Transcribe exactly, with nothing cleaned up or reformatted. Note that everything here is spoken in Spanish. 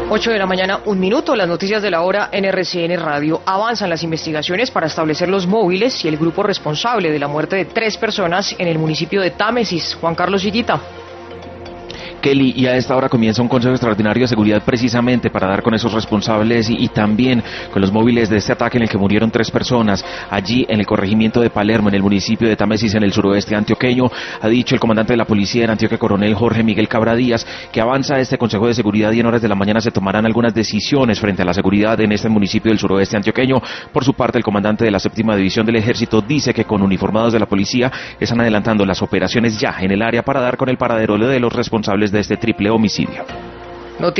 ocho de la mañana, un minuto, las noticias de la hora en R C N Radio. Avanzan las investigaciones para establecer los móviles y el grupo responsable de la muerte de tres personas en el municipio de Támesis. Juan Carlos Higuita. Kelly, y a esta hora comienza un Consejo Extraordinario de Seguridad precisamente para dar con esos responsables y, y también con los móviles de este ataque en el que murieron tres personas allí en el corregimiento de Palermo, en el municipio de Támesis, en el suroeste antioqueño. Ha dicho el comandante de la policía en Antioquia, coronel Jorge Miguel Cabra Díaz, que avanza este Consejo de Seguridad y en horas de la mañana se tomarán algunas decisiones frente a la seguridad en este municipio del suroeste antioqueño. Por su parte, el comandante de la séptima división del ejército dice que con uniformados de la policía están adelantando las operaciones ya en el área para dar con el paradero de los responsables de este triple homicidio.